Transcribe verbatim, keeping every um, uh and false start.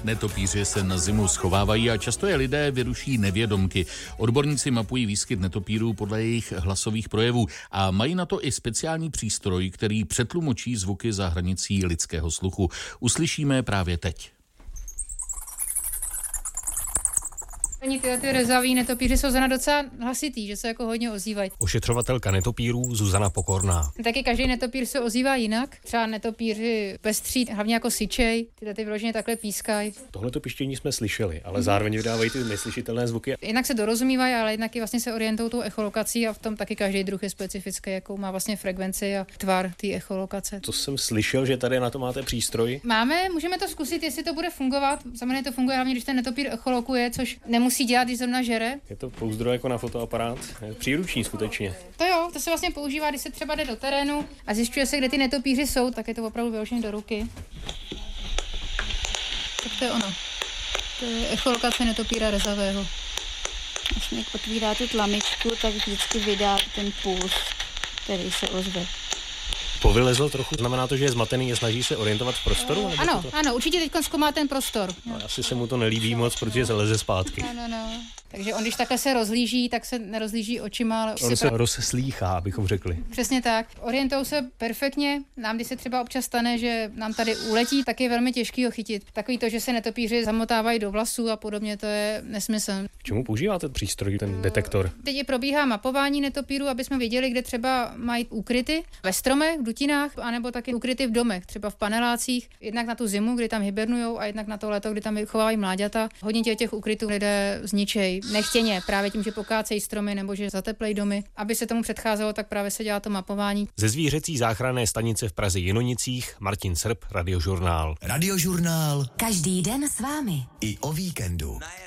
Netopíři se na zimu schovávají a často je lidé vyruší nevědomky. Odborníci mapují výskyt netopírů podle jejich hlasových projevů a mají na to i speciální přístroj, který přetlumočí zvuky za hranicí lidského sluchu. Uslyšíme právě teď. Oni tyhle ty rezavý netopíři jsou zrovna docela hlasitý, že se jako hodně ozývají. Ošetřovatelka netopírů Zuzana Pokorná. Taky každý netopír se ozývá jinak. Třeba netopíři pestří, hlavně jako syčej, tyhle ty vyloženě takhle pískají. Tohleto pištění jsme slyšeli, ale mm. zároveň vydávají ty neslyšitelné zvuky. Jednak se dorozumívají, ale jednak i vlastně se orientují tou echolokací a v tom taky každý druh je specifický, jakou má vlastně frekvenci a tvar té echolokace. To jsem slyšel, že tady na to máte přístroj. Máme, můžeme to zkusit, jestli to bude fungovat. Samozřejmě to funguje hlavně, když ten netopír echolokuje, což nemusí musí dělat, když zrovna žere. Je to pouzdro jako na fotoaparát, je příruční skutečně. To jo, to se vlastně používá, když se třeba jde do terénu a zjišťuje se, kde ty netopíři jsou, tak je to opravdu vyložené do ruky. Tak to je ono. To je echolokace netopíra rezavého. Vlastně jak otvírá tu tlamičku, tak vždycky vydá ten puls, který se ozve. Povylezl trochu, znamená to, že je zmatený a snaží se orientovat v prostoru? Nebo ano, to... ano, určitě teď zkoumá ten prostor. No, asi se mu to nelíbí moc, protože se leze zpátky. No, no, no. Takže on, když takhle se rozhlíží, tak se nerozhlíží očima, ale... On se pra... rozslýchá, abychom řekli. Přesně tak. Orientují se perfektně. Nám, když se třeba občas stane, že nám tady uletí, tak je velmi těžký ho chytit. Takový to, že se netopíři zamotávají do vlasů a podobně, to je nesmysl. K čemu používáte přístroj, ten detektor? Teď je probíhá mapování netopírů, aby jsme věděli, kde třeba mají úkryty ve stromech, v dutinách, anebo taky úkryty v domech, třeba v panelácích, jednak na tu zimu, kdy tam hibernujou, a jednak na to léto, kdy tam chovávají mláďata. Hodně těch, těch úkrytů lidé zničejí nechtěně, právě tím, že pokácejí stromy nebo že zateplejí domy. Aby se tomu předcházelo, tak právě se dělá to mapování. Ze zvířecí záchranné stanice v Praze Jinonicích Martin Srb, Radiožurnál. Radiožurnál. Každý den s vámi. I o víkendu.